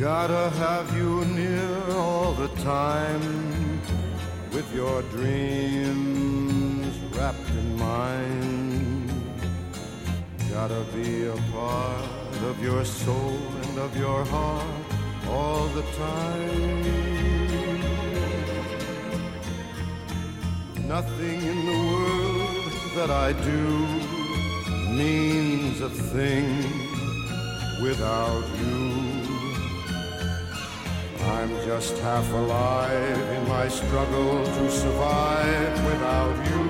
Gotta have you near all the time, with your dreams wrapped in mine. Gotta be a part of your soul and of your heart all the time. Nothing in the world that I do means a thing without you. I'm just half alive in my struggle to survive without you.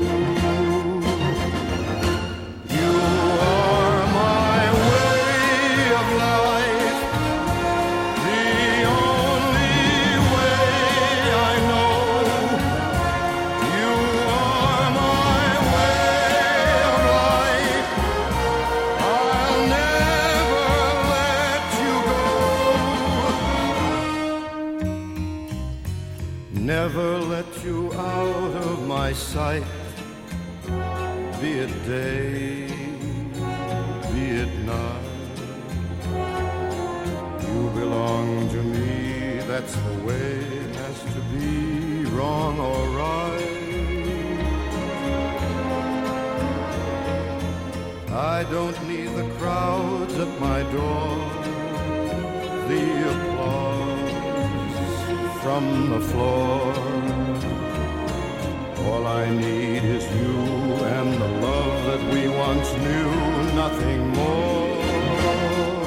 You are my way of life, the only way I know. You are my way of life, I'll never let you go. Never let you out of my sight, be it day, be it night. You belong to me, that's the way it has to be, wrong or right. I don't need the crowds at my door, the applause from the floor. All I need is you and the love that we once knew, nothing more.